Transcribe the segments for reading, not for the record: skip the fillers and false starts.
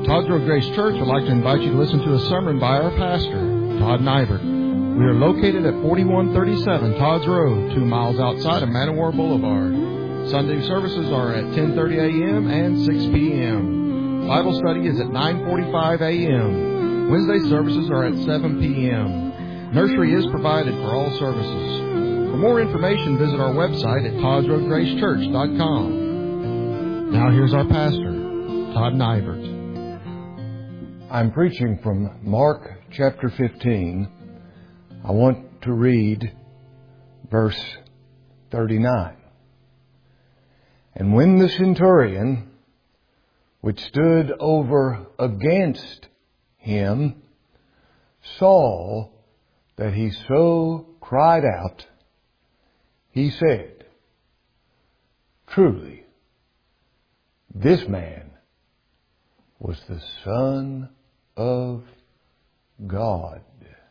Todd's Road Grace Church would like to invite you to listen to a sermon by our pastor, Todd Nybert. We are located at 4137 Todd's Road, 2 miles outside of Man O' War Boulevard. Sunday services are at 10:30 a.m. and 6 p.m. Bible study is at 9:45 a.m. Wednesday services are at 7 p.m. Nursery is provided for all services. For more information, visit our website at toddsroadgracechurch.com. Now here's our pastor, Todd Nybert. I'm preaching from Mark chapter 15. I want to read verse 39. And when the centurion, which stood over against him, saw that he so cried out, he said, "Truly, this man was the Son of God."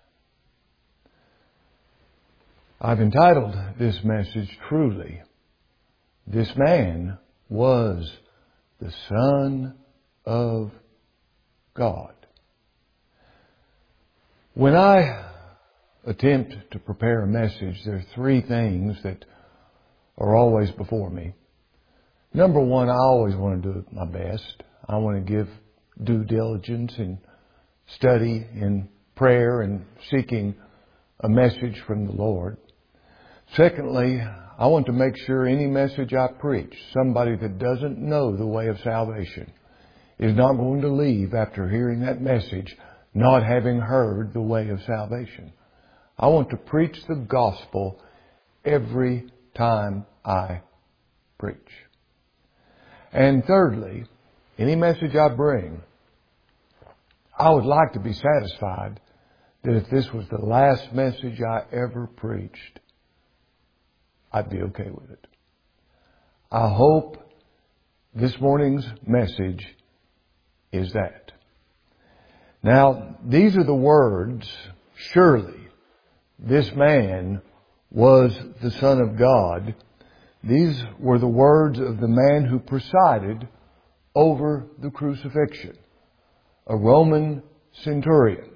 I've entitled this message, "Truly, this man was the Son of God." When I attempt to prepare a message, there are three things that are always before me. Number one, I always want to do my best. I want to give due diligence in study, in prayer, and seeking a message from the Lord. Secondly, I want to make sure any message I preach, somebody that doesn't know the way of salvation, is not going to leave after hearing that message not having heard the way of salvation. I want to preach the gospel every time I preach. And thirdly, any message I bring, I would like to be satisfied that if this was the last message I ever preached, I'd be okay with it. I hope this morning's message is that. Now, these are the words, "Surely this man was the Son of God." These were the words of the man who presided over the crucifixion, a Roman centurion.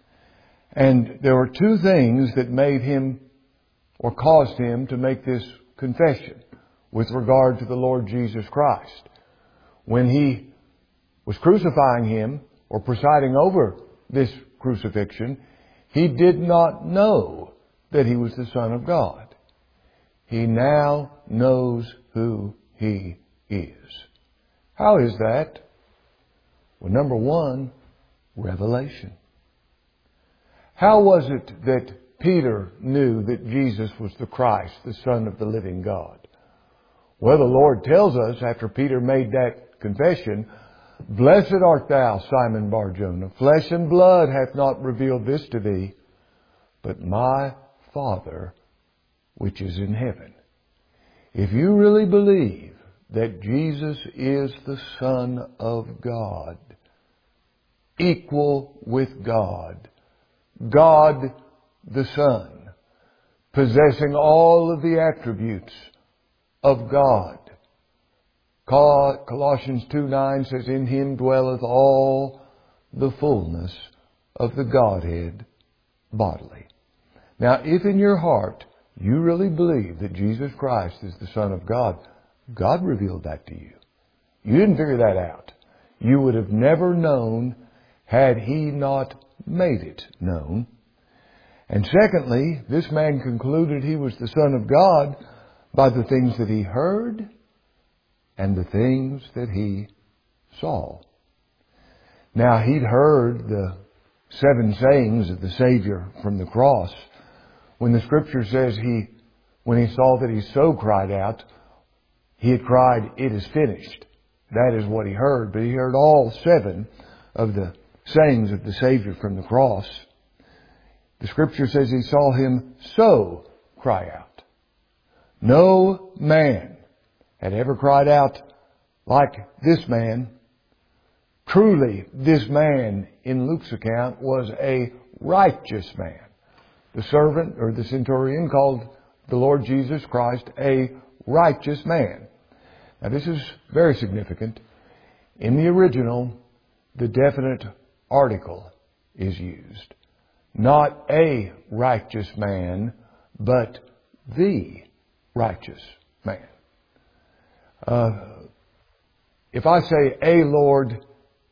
And there were two things that made him or caused him to make this confession with regard to the Lord Jesus Christ. When he was crucifying him or presiding over this crucifixion, he did not know that he was the Son of God. He now knows who he is. How is that? Well, number one, revelation. How was it that Peter knew that Jesus was the Christ, the Son of the living God? Well, the Lord tells us after Peter made that confession, "Blessed art thou, Simon Bar-Jonah. Flesh and blood hath not revealed this to thee, but my Father which is in heaven." If you really believe that Jesus is the Son of God, equal with God, God the Son, possessing all of the attributes of God. Colossians 2:9 says, "In him dwelleth all the fullness of the Godhead bodily." Now, if in your heart you really believe that Jesus Christ is the Son of God, God revealed that to you. You didn't figure that out. You would have never known had He not made it known. And secondly, this man concluded he was the Son of God by the things that he heard and the things that he saw. Now, he'd heard the 7 sayings of the Savior from the cross. When the Scripture says when he saw that he so cried out, he had cried, "It is finished." That is what he heard. But he heard all 7 of the sayings of the Savior from the cross. The Scripture says he saw him so cry out. No man had ever cried out like this man. Truly, this man in Luke's account was a righteous man. The servant or the centurion called the Lord Jesus Christ a righteous man. Now, this is very significant. In the original, the definite article is used. Not a righteous man, but the righteous man. If I say a Lord,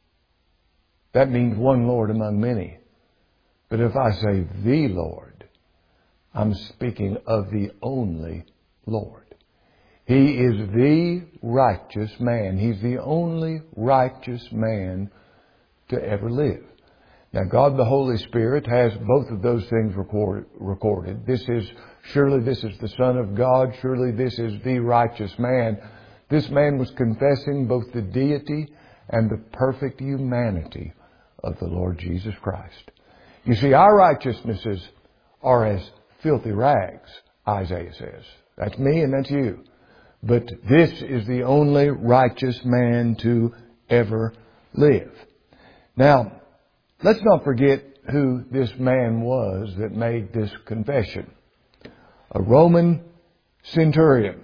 that means one Lord among many. But if I say the Lord, I'm speaking of the only Lord. He is the righteous man. He's the only righteous man to ever live. Now, God the Holy Spirit has both of those things recorded. Surely this is the Son of God. Surely this is the righteous man. This man was confessing both the deity and the perfect humanity of the Lord Jesus Christ. You see, our righteousnesses are as filthy rags, Isaiah says. That's me and that's you. But this is the only righteous man to ever live. Now, let's not forget who this man was that made this confession. A Roman centurion,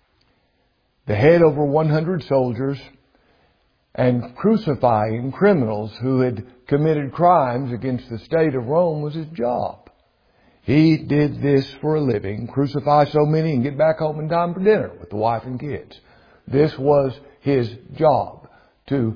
the head over 100 soldiers, and crucifying criminals who had committed crimes against the state of Rome was his job. He did this for a living, crucify so many and get back home in time for dinner with the wife and kids. This was his job, to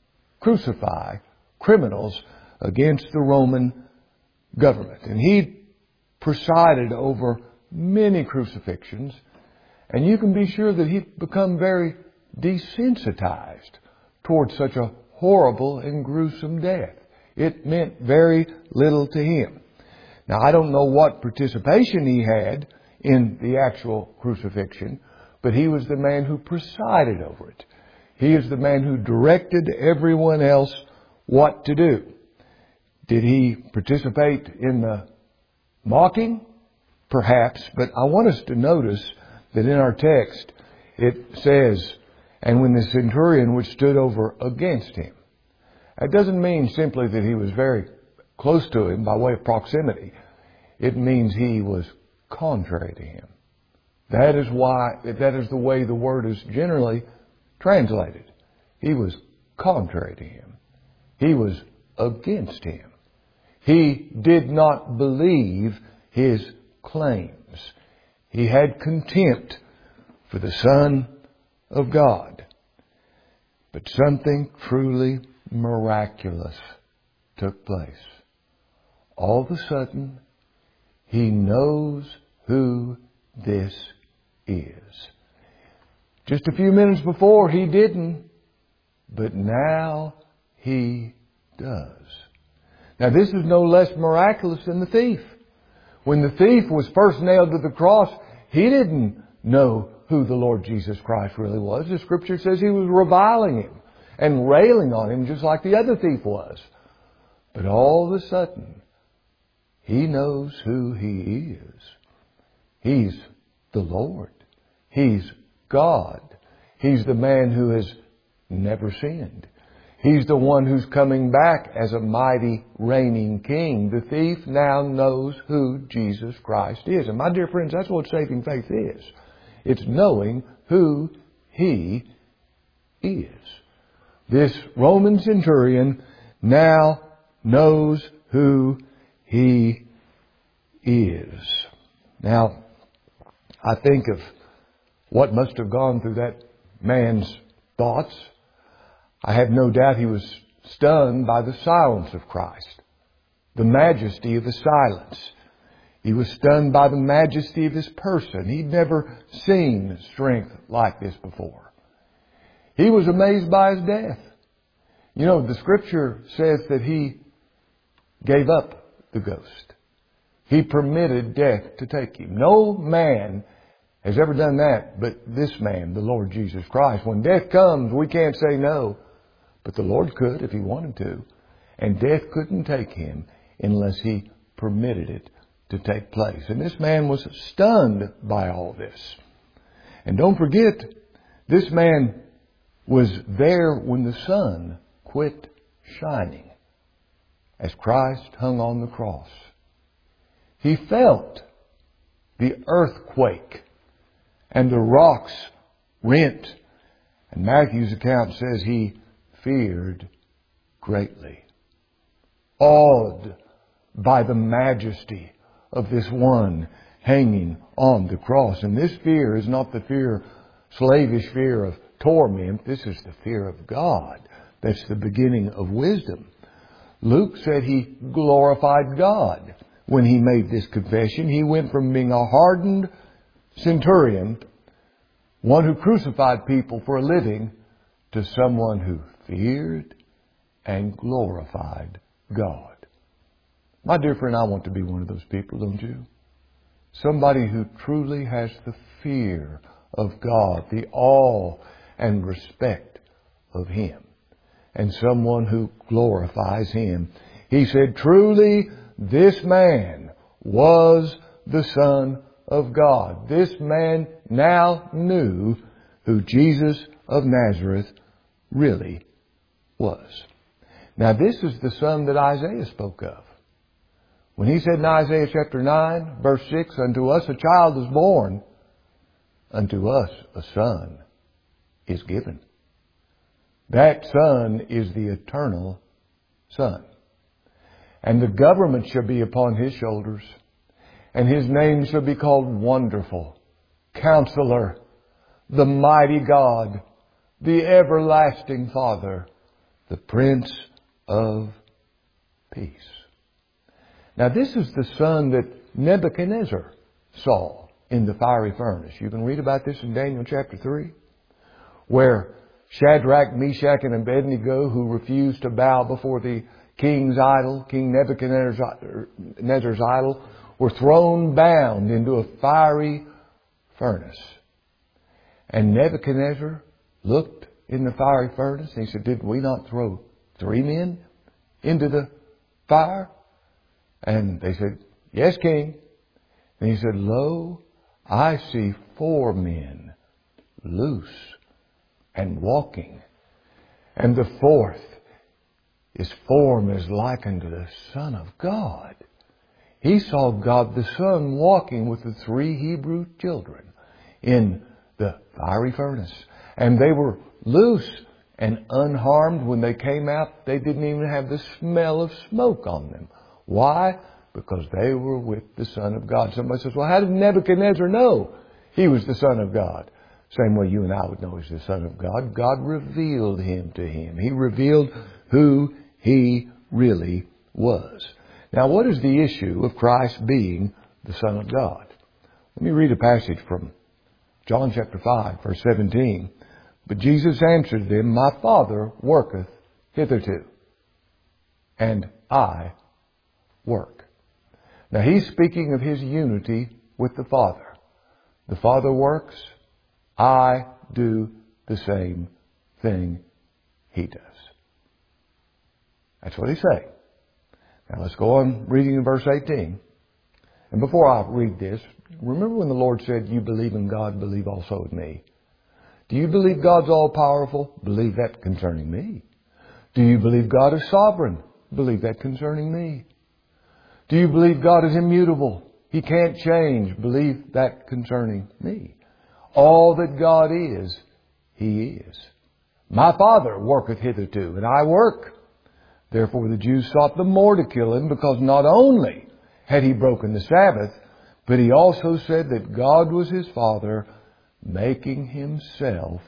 crucify criminals against the Roman government. And he presided over many crucifixions, and you can be sure that he'd become very desensitized towards such a horrible and gruesome death. It meant very little to him. Now, I don't know what participation he had in the actual crucifixion, but he was the man who presided over it. He is the man who directed everyone else what to do. Did he participate in the mocking? Perhaps, but I want us to notice that in our text it says, and when the centurion which stood over against him. That doesn't mean simply that he was very close to him by way of proximity. It means he was contrary to him. That is the way the word is generally translated. He was contrary to him. He was against him. He did not believe his claims. He had contempt for the Son of God. But something truly miraculous took place. All of a sudden, he knows who this is. Just a few minutes before, he didn't, but now he does. Now, this is no less miraculous than the thief. When the thief was first nailed to the cross, he didn't know who the Lord Jesus Christ really was. The Scripture says he was reviling him and railing on him just like the other thief was. But all of a sudden, he knows who he is. He's the Lord. He's God. He's the man who has never sinned. He's the one who's coming back as a mighty reigning king. The thief now knows who Jesus Christ is. And my dear friends, that's what saving faith is. It's knowing who He is. This Roman centurion now knows who He is. Now, I think of what must have gone through that man's thoughts. I have no doubt he was stunned by the silence of Christ, the majesty of the silence. He was stunned by the majesty of His person. He'd never seen strength like this before. He was amazed by His death. You know, the Scripture says that He gave up the ghost. He permitted death to take Him. No man has ever done that but this man, the Lord Jesus Christ. When death comes, we can't say no. But the Lord could if He wanted to. And death couldn't take Him unless He permitted it to take place. And this man was stunned by all this. And don't forget, this man was there when the sun quit shining as Christ hung on the cross. He felt the earthquake and the rocks rent. And Matthew's account says he feared greatly, awed by the majesty of this one hanging on the cross. And this fear is not the slavish fear of torment. This is the fear of God. That's the beginning of wisdom. Luke said he glorified God when he made this confession. He went from being a hardened centurion, one who crucified people for a living, to someone who feared and glorified God. My dear friend, I want to be one of those people, don't you? Somebody who truly has the fear of God, the awe and respect of Him, and someone who glorifies Him. He said, truly, this man was the Son of God. This man now knew who Jesus of Nazareth really was. Now, this is the Son that Isaiah spoke of. When he said in Isaiah chapter 9, verse 6, unto us a child is born, unto us a son is given. That Son is the eternal Son. And the government shall be upon His shoulders, and His name shall be called Wonderful, Counselor, the Mighty God, the Everlasting Father, the Prince of Peace. Now, this is the Son that Nebuchadnezzar saw in the fiery furnace. You can read about this in Daniel chapter 3, where Shadrach, Meshach, and Abednego, who refused to bow before the king's idol, King Nebuchadnezzar's idol, were thrown bound into a fiery furnace. And Nebuchadnezzar looked in the fiery furnace and he said, did we not throw 3 men into the fire? And they said, yes, King. And he said, lo, I see 4 men loose and walking. And the 4th, his form is likened to the Son of God. He saw God the Son walking with the 3 Hebrew children in the fiery furnace. And they were loose and unharmed. When they came out, they didn't even have the smell of smoke on them. Why? Because they were with the Son of God. Somebody says, well, how did Nebuchadnezzar know he was the Son of God? Same way you and I would know he's the Son of God. God revealed Him to him. He revealed who He really was. Now, what is the issue of Christ being the Son of God? Let me read a passage from John chapter 5, verse 17. But Jesus answered them, my Father worketh hitherto, and I work. Now, He's speaking of His unity with the Father. The Father works, I do the same thing He does. That's what He's saying. Now let's go on reading in verse 18. And before I read this, remember when the Lord said, you believe in God, believe also in me. Do you believe God's all-powerful? Believe that concerning me. Do you believe God is sovereign? Believe that concerning me. Do you believe God is immutable? He can't change. Believe that concerning me. All that God is, He is. My Father worketh hitherto, and I work. Therefore the Jews sought the more to kill Him, because not only had He broken the Sabbath, but He also said that God was His Father, making Himself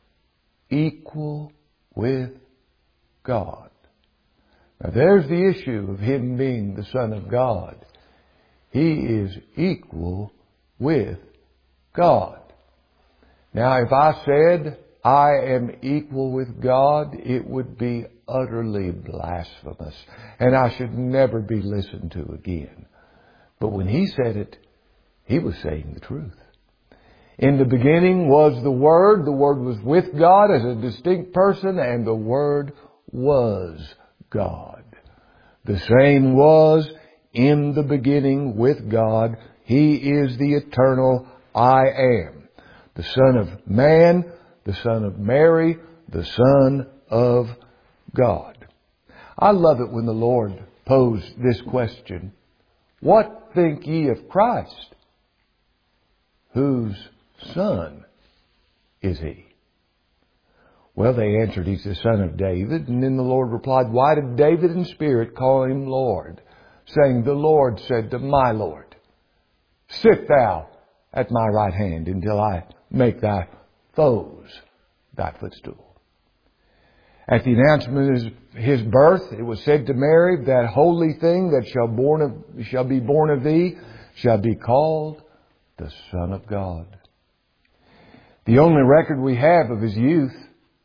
equal with God. Now there's the issue of Him being the Son of God. He is equal with God. Now, if I said I am equal with God, it would be utterly blasphemous, and I should never be listened to again. But when He said it, He was saying the truth. In the beginning was the Word was with God as a distinct person, and the Word was God. The same was in the beginning with God. He is the eternal I am. The Son of Man, the Son of Mary, the Son of God. I love it when the Lord posed this question. What think ye of Christ? Whose Son is He? Well, they answered, He's the son of David. And then the Lord replied, Why did David in spirit call Him Lord? Saying, The Lord said to my Lord, Sit thou at my right hand until I make thy foes thy footstool. At the announcement of His birth, it was said to Mary, That holy thing that shall be born of thee shall be called the Son of God. The only record we have of His youth,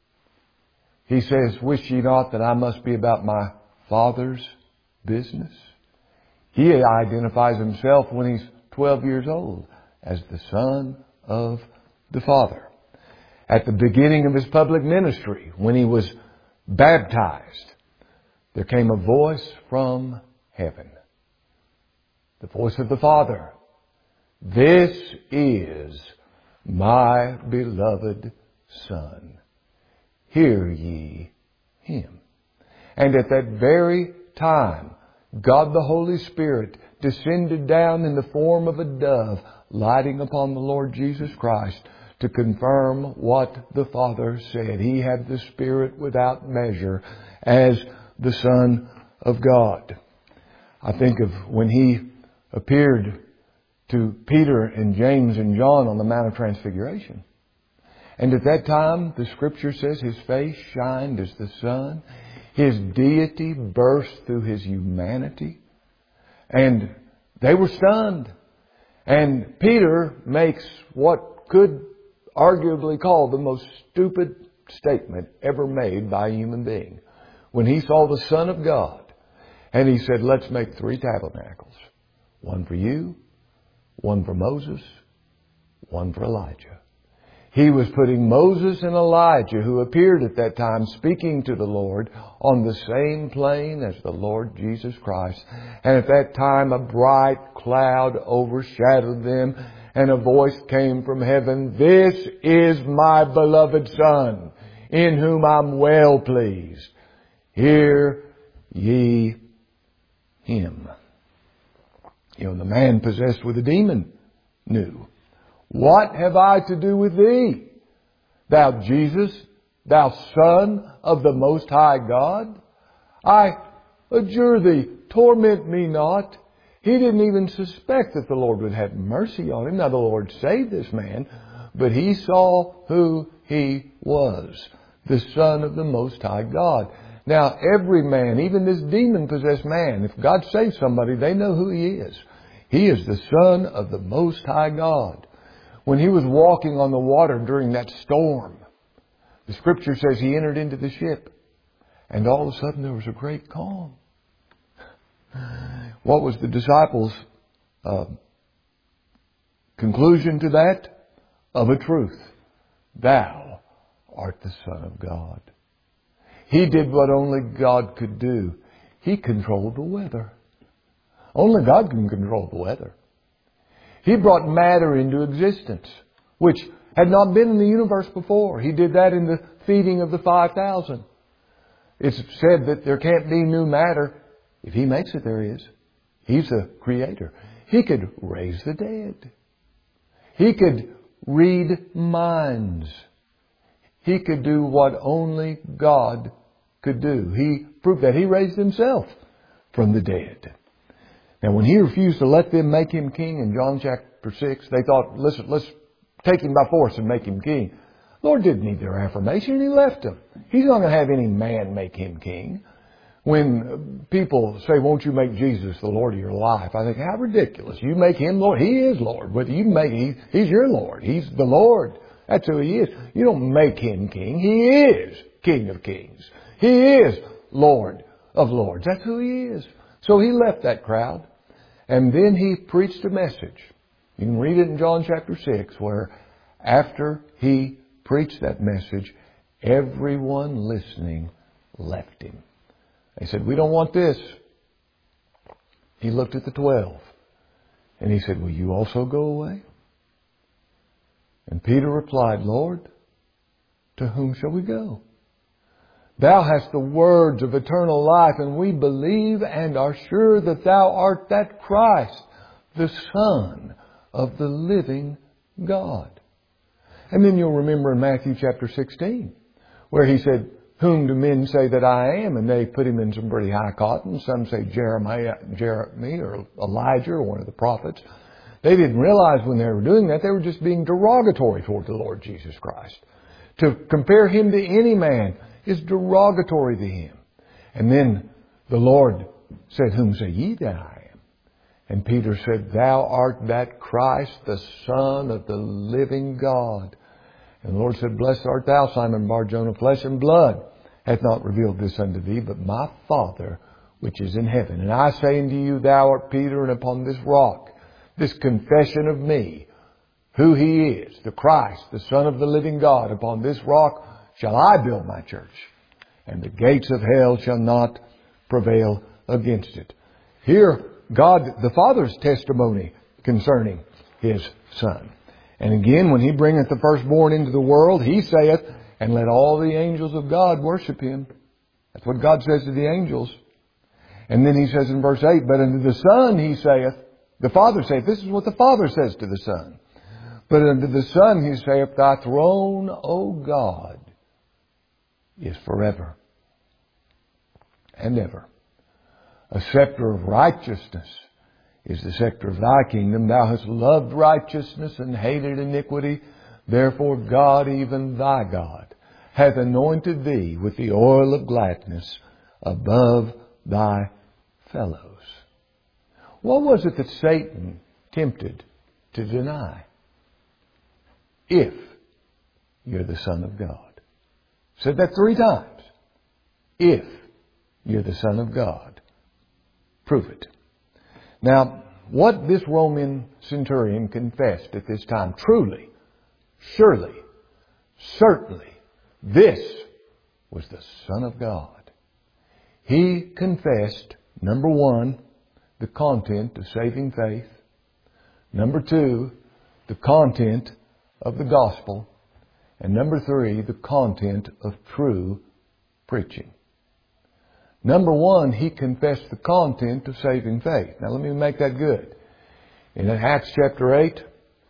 He says, Wish ye not that I must be about my Father's business? He identifies Himself when He's 12 years old as the Son of the Father. At the beginning of His public ministry, when He was baptized, there came a voice from heaven. The voice of the Father. This is my beloved Son. Hear ye Him. And at that very time, God the Holy Spirit descended down in the form of a dove, lighting upon the Lord Jesus Christ to confirm what the Father said. He had the Spirit without measure as the Son of God. I think of when He appeared to Peter and James and John on the Mount of Transfiguration. And at that time, the Scripture says His face shined as the sun. His deity burst through His humanity. And they were stunned. And Peter makes what could arguably call the most stupid statement ever made by a human being. When he saw the Son of God, and he said, Let's make 3 tabernacles. One for you, one for Moses, one for Elijah. He was putting Moses and Elijah, who appeared at that time speaking to the Lord, on the same plane as the Lord Jesus Christ. And at that time a bright cloud overshadowed them, and a voice came from heaven, This is my beloved Son, in whom I'm well pleased. Hear ye Him. The man possessed with a demon knew, What have I to do with thee, thou Jesus, thou Son of the Most High God? I adjure thee, torment me not. He didn't even suspect that the Lord would have mercy on him. Now the Lord saved this man, but he saw who he was, the Son of the Most High God. Now every man, even this demon-possessed man, if God saves somebody, they know who he is. He is the Son of the Most High God. When He was walking on the water during that storm, the Scripture says He entered into the ship, and all of a sudden there was a great calm. What was the disciples' conclusion to that? Of a truth. Thou art the Son of God. He did what only God could do. He controlled the weather. Only God can control the weather. He brought matter into existence, which had not been in the universe before. He did that in the feeding of the 5,000. It's said that there can't be new matter. If He makes it, there is. He's the Creator. He could raise the dead. He could read minds. He could do what only God could do. He proved that. He raised Himself from the dead. Now, when He refused to let them make Him king in John chapter 6, they thought, listen, let's take Him by force and make Him king. The Lord didn't need their affirmation. He left them. He's not going to have any man make Him king. When people say, won't you make Jesus the Lord of your life? I think, how ridiculous. You make Him Lord. He is Lord. But you make He's your Lord. He's the Lord. That's who He is. You don't make Him king. He is King of kings. He is Lord of lords. That's who He is. So He left that crowd. And then He preached a message. You can read it in John chapter 6, where after He preached that message, everyone listening left Him. They said, we don't want this. He looked at the 12 and He said, will you also go away? And Peter replied, Lord, to whom shall we go? Thou hast the words of eternal life, and we believe and are sure that Thou art that Christ, the Son of the living God. And then you'll remember in Matthew chapter 16, where he said, "Whom do men say that I am?" And they put him in some pretty high cotton. Some say Jeremy or Elijah or one of the prophets. They didn't realize when they were doing that, they were just being derogatory toward the Lord Jesus Christ. To compare him to any man is derogatory to him. And then the Lord said, "Whom say ye that I am?" And Peter said, "Thou art that Christ, the Son of the living God." And the Lord said, "Blessed art thou, Simon Bar-Jonah, flesh and blood hath not revealed this unto thee, but my Father which is in heaven. And I say unto you, thou art Peter, and upon this rock," this confession of me, who He is, the Christ, the Son of the living God, "upon this rock shall I build my church, and the gates of hell shall not prevail against it." Here, God the Father's testimony concerning His Son. And again, when He bringeth the firstborn into the world, He saith, "And let all the angels of God worship Him." That's what God says to the angels. And then He says in verse 8, "But unto the Son He saith," the Father saith, this is what the Father says to the Son, "But unto the Son He saith, Thy throne, O God, is forever and ever. A scepter of righteousness is the scepter of Thy kingdom. Thou hast loved righteousness and hated iniquity. Therefore God, even Thy God, hath anointed Thee with the oil of gladness above Thy fellows." What was it that Satan tempted to deny? "If you're the Son of God." Said that 3 times. If you're the Son of God, prove it. Now, what this Roman centurion confessed at this time, truly, surely, certainly, this was the Son of God. He confessed, number 1, the content of saving faith. Number 2, the content of the gospel. And number 3, the content of true preaching. Number 1, he confessed the content of saving faith. Now let me make that good. In Acts chapter 8,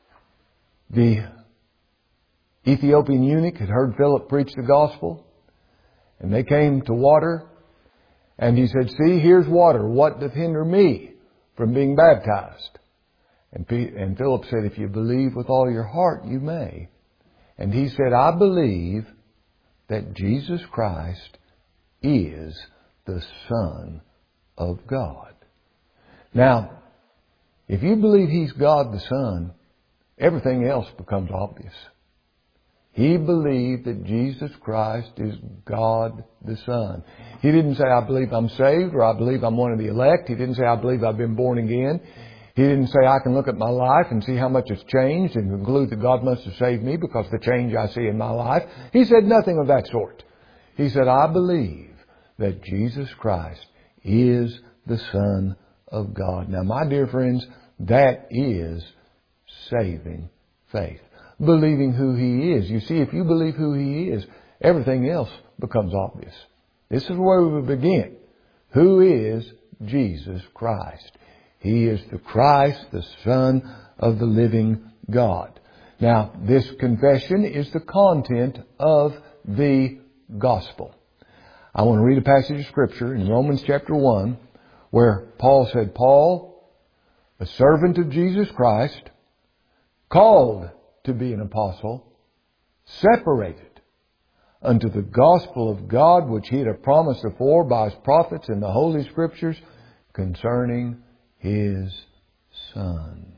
the Ethiopian eunuch had heard Philip preach the gospel, and they came to water, and he said, "See, here's water. What doth hinder me from being baptized?" And Philip said, "If you believe with all your heart, you may." And he said, "I believe that Jesus Christ is the Son of God." Now, if you believe He's God the Son, everything else becomes obvious. He believed that Jesus Christ is God the Son. He didn't say, "I believe I'm saved," or "I believe I'm one of the elect." He didn't say, "I believe I've been born again." He didn't say, "I can look at my life and see how much it's changed and conclude that God must have saved me because of the change I see in my life." He said nothing of that sort. He said, "I believe that Jesus Christ is the Son of God." Now, my dear friends, that is saving faith. Believing who He is. You see, if you believe who He is, everything else becomes obvious. This is where we begin. Who is Jesus Christ? He is the Christ, the Son of the living God. Now, this confession is the content of the gospel. I want to read a passage of Scripture in Romans chapter 1 where Paul said, "Paul, a servant of Jesus Christ, called to be an apostle, separated unto the gospel of God, which He had promised afore by His prophets in the Holy Scriptures concerning His Son."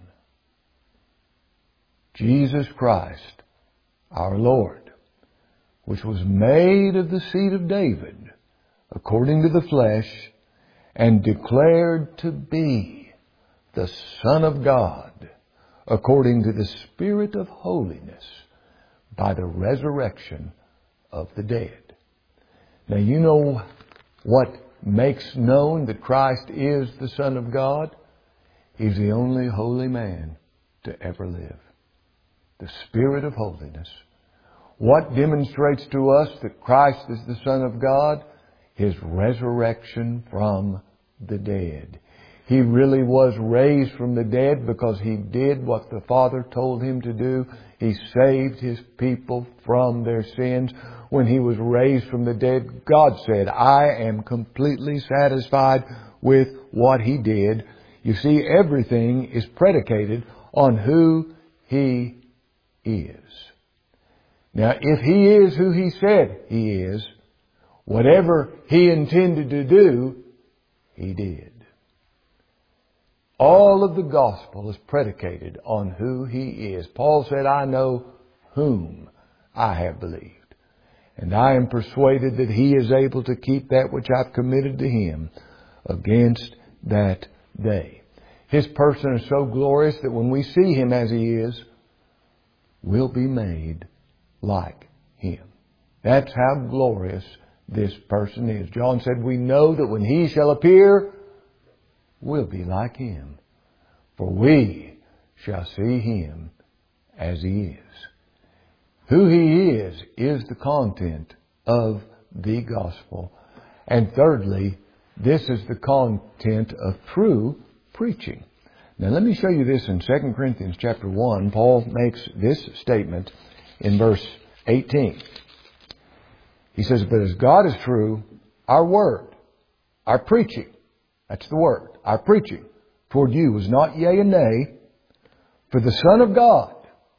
Jesus Christ, our Lord, which was made of the seed of David, according to the flesh, and declared to be the Son of God, according to the Spirit of holiness, by the resurrection of the dead. Now you know what makes known that Christ is the Son of God? He's the only holy man to ever live. The Spirit of holiness. What demonstrates to us that Christ is the Son of God? His resurrection from the dead. He really was raised from the dead because He did what the Father told Him to do. He saved His people from their sins. when He was raised from the dead, God said, I am completely satisfied with what He did. You see, everything is predicated on who He is. Now, if He is who He said He is, whatever He intended to do, He did. All of the gospel is predicated on who He is. Paul said, I know whom I have believed. And I am persuaded that He is able to keep that which I've committed to Him against that day. His person is so glorious that when we see Him as He is, we'll be made like Him. That's how glorious this person is. John said, we know that when He shall appear, we'll be like Him. For we shall see Him as He is. Who He is the content of the gospel. And thirdly, this is the content of true preaching. Now let me show you this in 2 Corinthians chapter 1. Paul makes this statement in verse 18. He says, but as God is true, our word, our preaching, that's the word, our preaching toward you was not yea and nay, for the Son of God,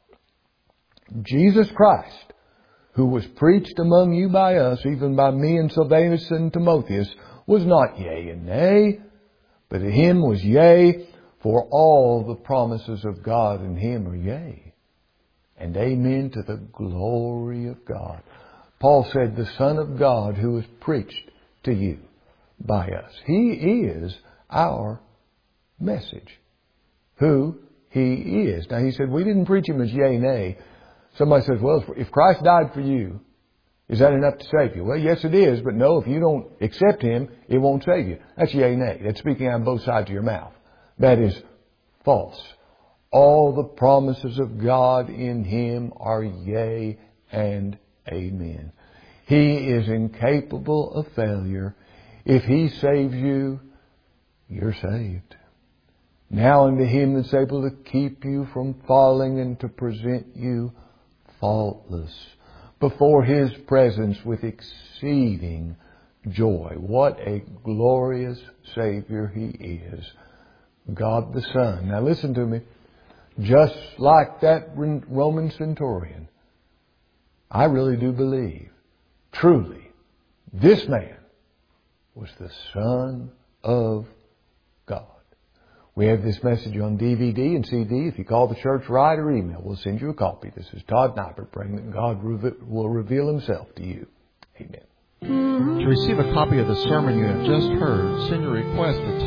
Jesus Christ, who was preached among you by us, even by me and Silvanus and Timotheus, was not yea and nay, but to Him was yea, for all the promises of God in Him are yea, and amen to the glory of God. Paul said, the Son of God who was preached to you by us. He is our message. Who He is. Now He said, we didn't preach Him as yea, nay. Somebody says, well, if Christ died for you, is that enough to save you? Well, yes it is, but no, if you don't accept Him, it won't save you. That's yea, nay. That's speaking out of both sides of your mouth. That is false. All the promises of God in Him are yea and amen. He is incapable of failure. If He saves you, you're saved. Now unto Him that's able to keep you from falling and to present you faultless before His presence with exceeding joy. What a glorious Savior He is. God the Son. Now listen to me. Just like that Roman centurion, I really do believe, truly, this man was the Son of God. We have this message on DVD and CD. If you call the church right or email, we'll send you a copy. This is Todd Nyberg praying that God will reveal Himself to you. Amen. To receive a copy of the sermon you have just heard, send your request to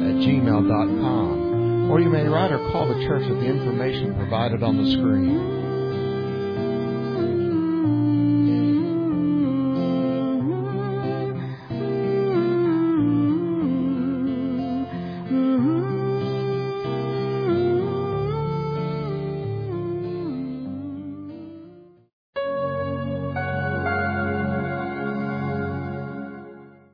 todd.nyberg@gmail.com, or you may write or call the church at the information provided on the screen.